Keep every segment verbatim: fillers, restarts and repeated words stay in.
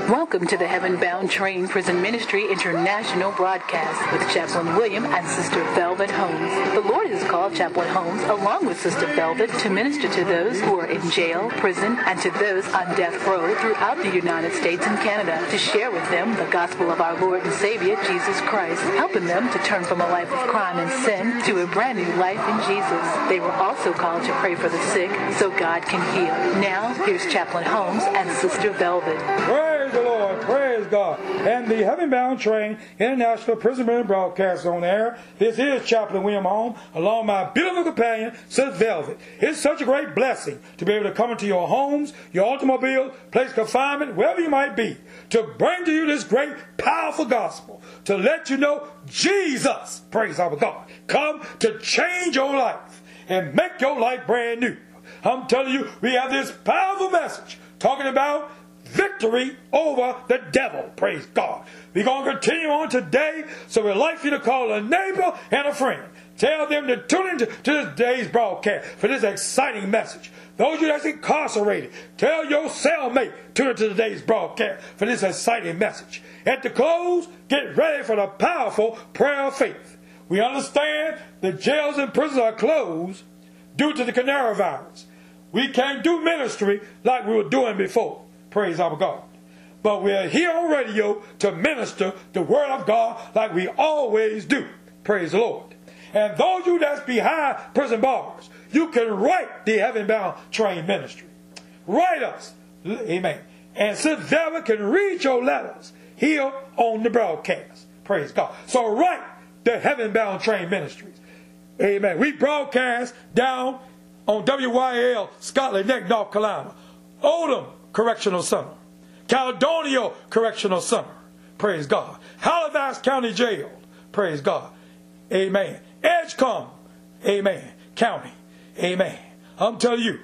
Welcome to the Heaven Bound Train Prison Ministry International broadcast with Chaplain William and Sister Velvet Holmes. The Lord has called Chaplain Holmes along with Sister Velvet to minister to those who are in jail, prison, and to those on death row throughout the United States and Canada to share with them the gospel of our Lord and Savior, Jesus Christ, helping them to turn from a life of crime and sin to a brand new life in Jesus. They were also called to pray for the sick so God can heal. Now, here's Chaplain Holmes and Sister Velvet. Praise the Lord. Praise God. And the Heaven Bound Train International Prison Ministry broadcast on air. This is Chaplain William Holmes, along with my beautiful companion, Sister Velvet. It's such a great blessing to be able to come into your homes, your automobile, place of confinement, wherever you might be, to bring to you this great, powerful gospel, to let you know Jesus, praise our God, come to change your life and make your life brand new. I'm telling you, we have this powerful message talking about victory over the devil. Praise God. We're going to continue on today, so we'd like you to call a neighbor and a friend. Tell them to tune into to today's broadcast for this exciting message. Those of you that's incarcerated, tell your cellmate to tune into today's broadcast for this exciting message. At the close, get ready for the powerful prayer of faith. We understand the jails and prisons are closed due to the coronavirus. We can't do ministry like we were doing before. Praise our God. But we're here on radio to minister the word of God like we always do. Praise the Lord. And those of you that's behind prison bars, you can write the Heaven Bound Train Ministry. Write us. Amen. And Sister Velvet can read your letters here on the broadcast. Praise God. So write the Heaven Bound Train Ministries. Amen. We broadcast down on W Y L Scotland Neck, North Carolina. Oldham Correctional Center. Caledonia Correctional Center. Praise God. Halifax County Jail. Praise God. Amen. Edgecombe. Amen. County. Amen. I'm telling you.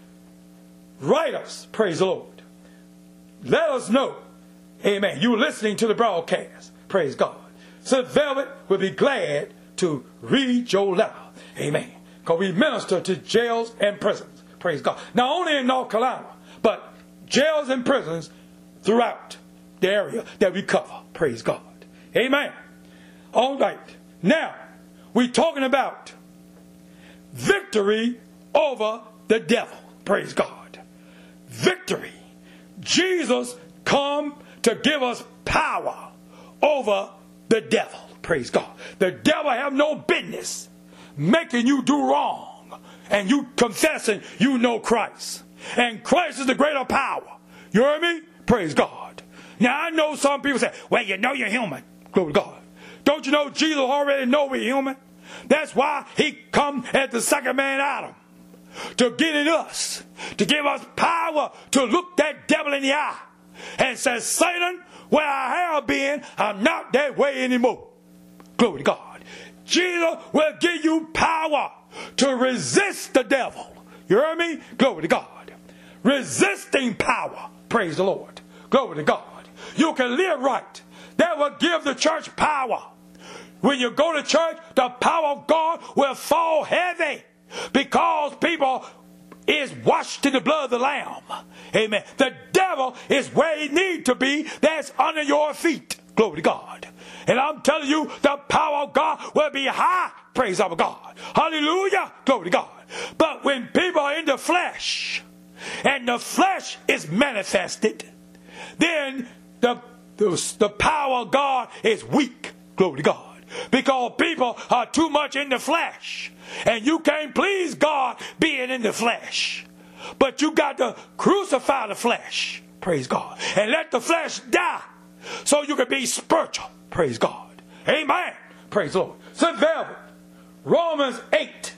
Write us. Praise the Lord. Let us know. Amen. You listening to the broadcast. Praise God. Sister Velvet will be glad to read your letter. Amen. Because we minister to jails and prisons. Praise God. Not only in North Carolina, but jails and prisons throughout the area that we cover. Praise God. Amen. All right. Now, we're talking about victory over the devil. Praise God. Victory. Jesus come to give us power over the devil. Praise God. The devil have no business making you do wrong and you confessing you know Christ. And Christ is the greater power. You hear me? Praise God. Now I know some people say, well, you know you're human. Glory to God. Don't you know Jesus already know we're human? That's why he come as the second man Adam. To get in us. To give us power to look that devil in the eye. And say, Satan, where I have been, I'm not that way anymore. Glory to God. Jesus will give you power to resist the devil. You hear me? Glory to God. Resisting power. Praise the Lord. Glory to God. You can live right. That will give the church power. When you go to church, the power of God will fall heavy because people is washed in the blood of the Lamb. Amen. The devil is where he needs to be. That's under your feet. Glory to God. And I'm telling you, the power of God will be high. Praise our God. Hallelujah. Glory to God. But when people are in the flesh, and the flesh is manifested, then the, the, the power of God is weak. Glory to God. Because people are too much in the flesh. And you can't please God being in the flesh. But you got to crucify the flesh. Praise God. And let the flesh die. So you can be spiritual. Praise God. Amen. Praise the Lord. So Velvet, Romans eight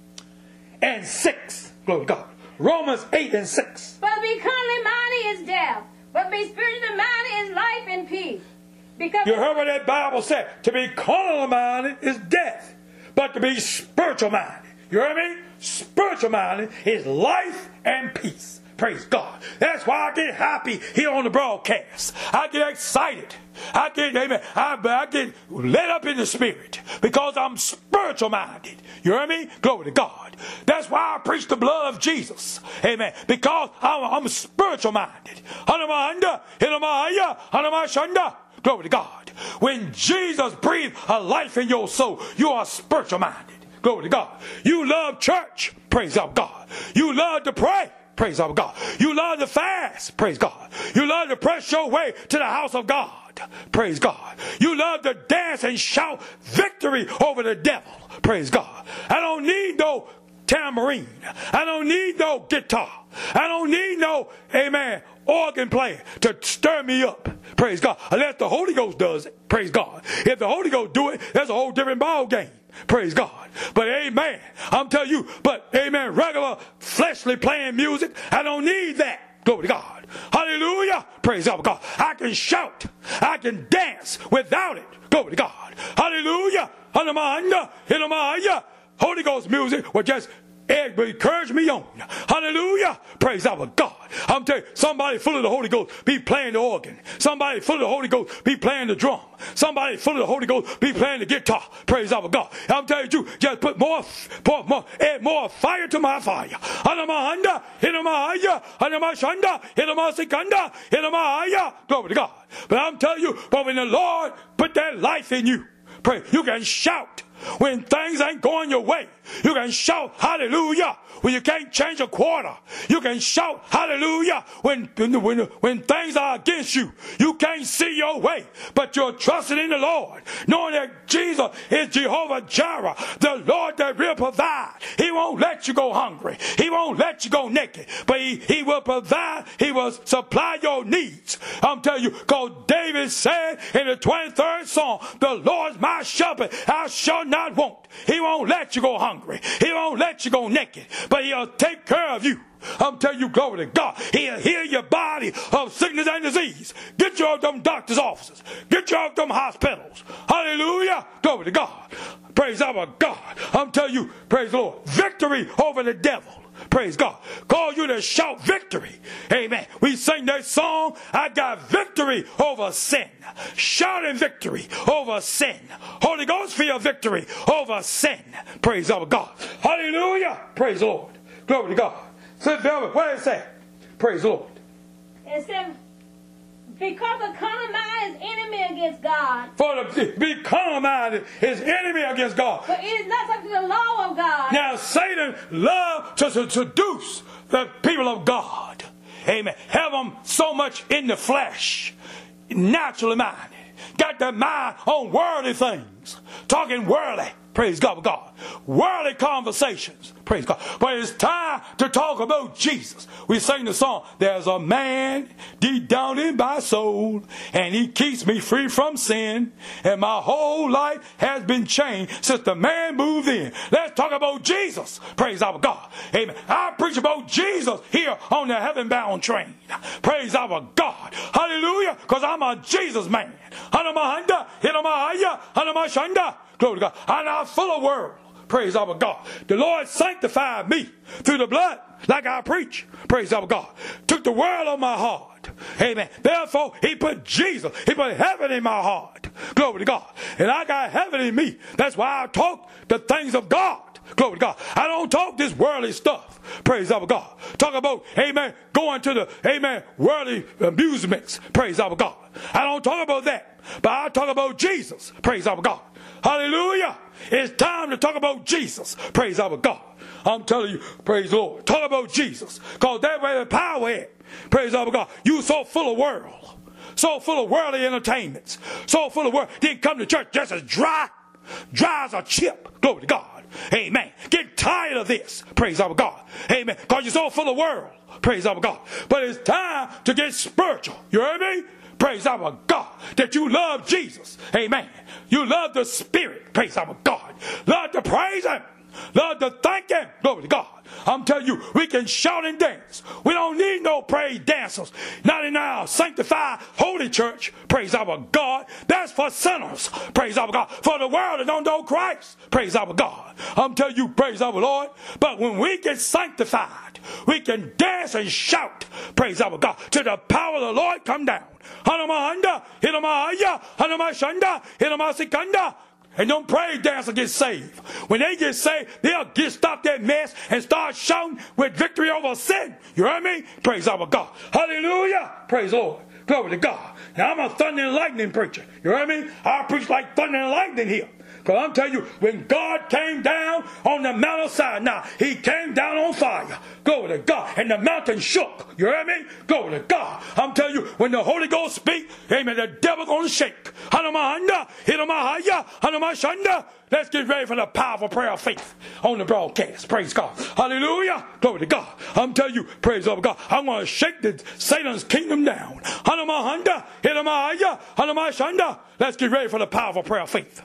and six. Glory to God. Romans eight and six. For to be carnally minded is death, but to be spiritually minded is life and peace. Because you heard what that Bible said. To be carnally minded is death, but to be spiritual minded. You heard me? Spiritual minded is life and peace. Praise God. That's why I get happy here on the broadcast. I get excited. I get, amen, I, I get led up in the spirit because I'm spiritual minded. You hear me? Glory to God. That's why I preach the blood of Jesus. Amen. Because I'm, I'm spiritual minded. Glory to God. When Jesus breathed a life in your soul, you are spiritual minded. Glory to God. You love church. Praise God. You love to pray. Praise God. You love to fast. Praise God. You love to press your way to the house of God. Praise God. You love to dance and shout victory over the devil. Praise God. I don't need no tambourine. I don't need no guitar. I don't need no, amen, organ player to stir me up. Praise God. Unless the Holy Ghost does it. Praise God. If the Holy Ghost do it, that's a whole different ball game. Praise God. But amen, I'm telling you, but amen, regular fleshly playing music, I don't need that. Glory to God. Hallelujah. Praise God. I can shout. I can dance without it. Glory to God. Hallelujah. Holy Ghost music will just encourage me on. Hallelujah. Praise our God. I'm telling you, somebody full of the Holy Ghost be playing the organ. Somebody full of the Holy Ghost be playing the drum. Somebody full of the Holy Ghost be playing the guitar. Praise our God. I'm telling you, just put more, pour more, add more fire to my fire. Glory to God. But I'm telling you, but when the Lord put that life in you, pray, you can shout. When things ain't going your way, you can shout hallelujah. When you can't change a quarter, you can shout hallelujah. When, when, when things are against you, you can't see your way, but you're trusting in the Lord, knowing that Jesus is Jehovah Jireh, the Lord that will provide. He won't let you go hungry. He won't let you go naked, but he, he will provide. He will supply your needs. I'm telling you, because David said in the twenty-third Psalm, the Lord's my shepherd, I shall not want. He won't let you go hungry. He won't let you go naked, but he'll take care of you. I'm telling you, glory to God. He'll heal your body of sickness and disease. Get you out them doctor's offices. Get you out them hospitals. Hallelujah. Glory to God. Praise our God. I'm telling you, praise the Lord. Victory over the devil. Praise God. Call you to shout victory. Amen. We sing that song, I got victory over sin. Shouting victory over sin. Holy Ghost feel victory over sin. Praise our God. Hallelujah. Praise the Lord. Glory to God. Sit down. Where is that? Praise the Lord. It said, because the carnal mind is enemy against God. For the be carnal mind is enemy against God. But it is not subject to the law of God. Now Satan loves to seduce the people of God. Amen. Have them so much in the flesh, naturally minded. Got their mind on worldly things. Talking worldly. Praise God, God. Worldly conversations. Praise God. But it's time to talk about Jesus. We sing the song, there's a man deep down in my soul, and he keeps me free from sin, and my whole life has been changed since the man moved in. Let's talk about Jesus. Praise our God. Amen. I preach about Jesus here on the heaven-bound train. Praise our God. Hallelujah. Because I'm a Jesus man. Glory to God. I'm not full of world. Praise our God. The Lord sanctified me through the blood like I preach. Praise our God. Took the world on my heart. Amen. Therefore, he put Jesus. He put heaven in my heart. Glory to God. And I got heaven in me. That's why I talk the things of God. Glory to God. I don't talk this worldly stuff. Praise our God. Talk about, amen, going to the, amen, worldly amusements. Praise our God. I don't talk about that. But I talk about Jesus. Praise our God. Hallelujah. It's time to talk about Jesus. Praise our God. I'm telling you, praise the Lord. Talk about Jesus. Because that's where the power is. Praise our God. You so full of world. So full of worldly entertainments. So full of world. Didn't come to church just as dry. Dry as a chip. Glory to God. Amen. Get tired of this. Praise our God. Amen. Because you're so full of world. Praise our God. But it's time to get spiritual. You heard me? Praise our God. That you love Jesus. Amen. You love the Spirit. Praise our God. Love to praise Him. Love to thank Him. Glory to God. I'm telling you, we can shout and dance. We don't need no praise dancers. Not in our sanctified holy church. Praise our God. That's for sinners. Praise our God. For the world that don't know Christ. Praise our God. I'm telling you, praise our Lord. But when we get sanctified, we can dance and shout. Praise our God. Till the power of the Lord come down. Hanamahanda, Hinamahaya, Hanamashanda, Hinamasikanda. And them praise dancers get saved. When they get saved, they'll get stop that mess and start shouting with victory over sin. You heard me? Praise our God. Hallelujah. Praise the Lord. Glory to God. Now I'm a thunder and lightning preacher. You heard me? I preach like thunder and lightning here. Because I'm telling you, when God came down on the Mount of Sinai, he came down on fire. Glory to God. And the mountain shook. You heard me? Glory to God. I'm telling you, when the Holy Ghost speak, amen, the devil going to shake. Hanamahanda, Hinamahaya, Hanamashanda. Let's get ready for the powerful prayer of faith on the broadcast. Praise God. Hallelujah. Glory to God. I'm telling you, praise of God. I'm going to shake the Satan's kingdom down. Hanamahanda, Hinamahaya, Hanamashanda. Let's get ready for the powerful prayer of faith.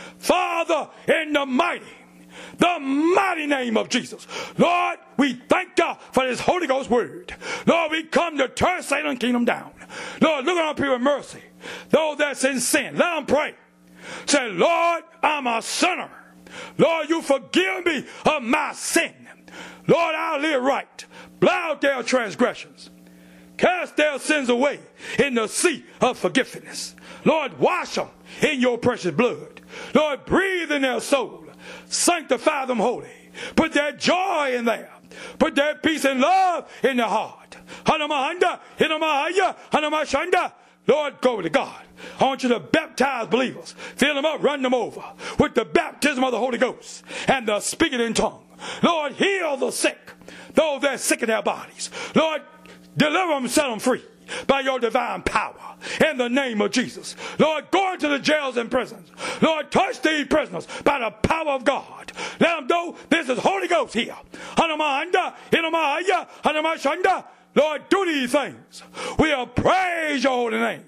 Father, in the mighty, the mighty name of Jesus, Lord, we thank God for this Holy Ghost word. Lord, we come to turn Satan's kingdom down. Lord, look on our people with mercy. Those that's in sin, let them pray. Say, Lord, I'm a sinner. Lord, you forgive me of my sin. Lord, I'll live right. Blot out their transgressions. Cast their sins away in the sea of forgiveness. Lord, wash them in your precious blood. Lord, breathe in their soul. Sanctify them holy. Put that joy in there. Put that peace and love in their heart. Hanamahanda, Hinamahaya, Hanamashanda. Lord, glory to God. I want you to baptize believers. Fill them up, run them over with the baptism of the Holy Ghost and the speaking in tongue. Lord, heal the sick, those that are sick in their bodies. Lord, deliver them, set them free by your divine power in the name of Jesus. Lord, go into the jails and prisons. Lord, touch these prisoners by the power of God. Let them know this is Holy Ghost here. Hanamahanda, Hinamahaya, Hanamashanda. Lord, do these things. We'll praise your holy name.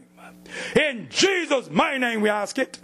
In Jesus' mighty name we ask it.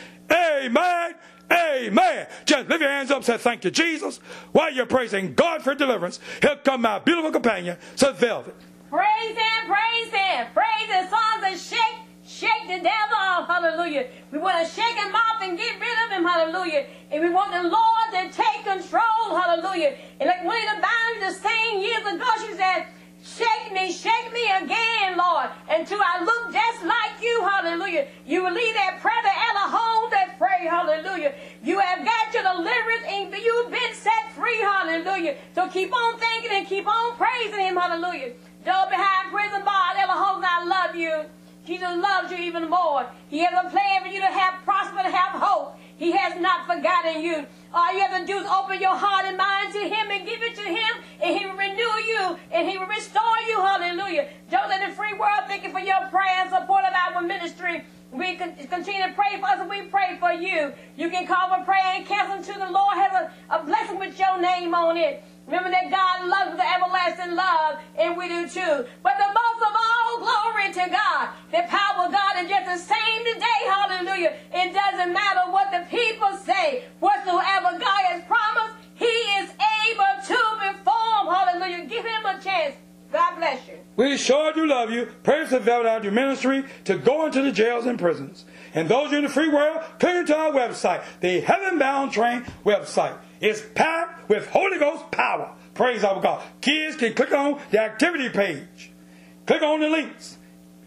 Amen. Amen. Just lift your hands up and say, thank you, Jesus. While you're praising God for deliverance, here come my beautiful companion, Sister Velvet. Praise him, praise him. Praise his songs and shake, shake the devil off. Hallelujah. We want to shake him off and get rid of him. Hallelujah. And we want the Lord to take control. Hallelujah. And like one of the Bibles sang years ago, she said, shake me, shake me again, Lord, until I look just like you, hallelujah. You will leave that prayer to other homes that pray, hallelujah. You have got your deliverance and you've been set free, hallelujah. So keep on thinking and keep on praising him, hallelujah. Though behind prison bars, other homes, I love you. Jesus loves you even more. He has a plan for you to have prosper, to have hope. He has not forgotten you. All you have to do is open your heart and mind to him and give it to him, and he will renew you, and he will restore you. Hallelujah. Those in the free world, thank you for your prayer and support of our ministry. We continue to pray for us, and we pray for you. You can call for prayer and cancel to the Lord has a, a blessing with your name on it. Remember that God loves with everlasting love, and we do too. But the most of all, glory to God. The power of God is just the same today, hallelujah. It doesn't matter what the people say. Whatsoever God has promised, he is able to perform, hallelujah. Give him a chance. God bless you. We sure do love you. Praise the Velvet out your ministry to go into the jails and prisons. And those in the free world, click into our website, the Heaven Bound Train website. It's packed with Holy Ghost power. Praise our God. Kids can click on the activity page. Click on the links.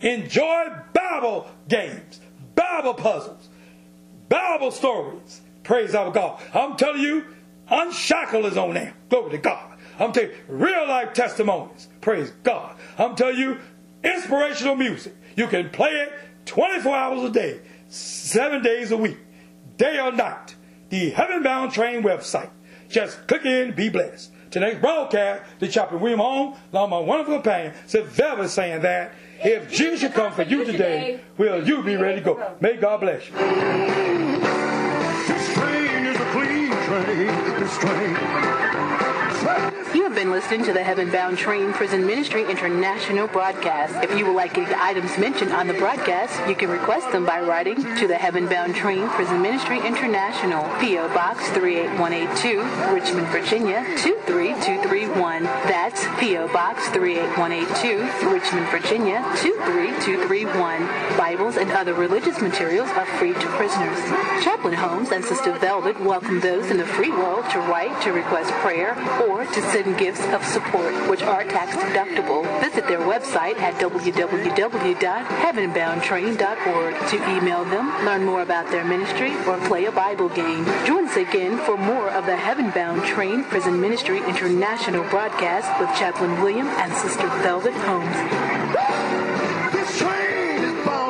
Enjoy Bible games, Bible puzzles, Bible stories. Praise our God. I'm telling you, Unshackle is on there. Glory to God. I'm telling you, real life testimonies. Praise God. I'm telling you, inspirational music. You can play it twenty-four hours a day, seven days a week, day or night. The Heaven Bound Train website. Just click in, be blessed. Tonight's broadcast, the Chaplain William Holmes, along my wonderful companion, Sister Velvet, saying that if Jesus should come for you today, will you be ready to go? May God bless you. This train is a clean train. This train. You have been listening to the Heaven Bound Train Prison Ministry International broadcast. If you would like any items mentioned on the broadcast, you can request them by writing to the Heaven Bound Train Prison Ministry International, P O. Box three eight one eight two, Richmond, Virginia two three two three one. That's P O. Box three eight one eight two, Richmond, Virginia two three two three one. Bibles and other religious materials are free to prisoners. Chaplain Holmes and Sister Velvet welcome those in the free world to write to request prayer or to send gifts of support, which are tax deductible. Visit their website at w w w dot heaven bound train dot org to email them, learn more about their ministry, or play a Bible game. Join us again for more of the Heaven Bound Train Prison Ministry International broadcast with Chaplain William and Sister Velvet Holmes.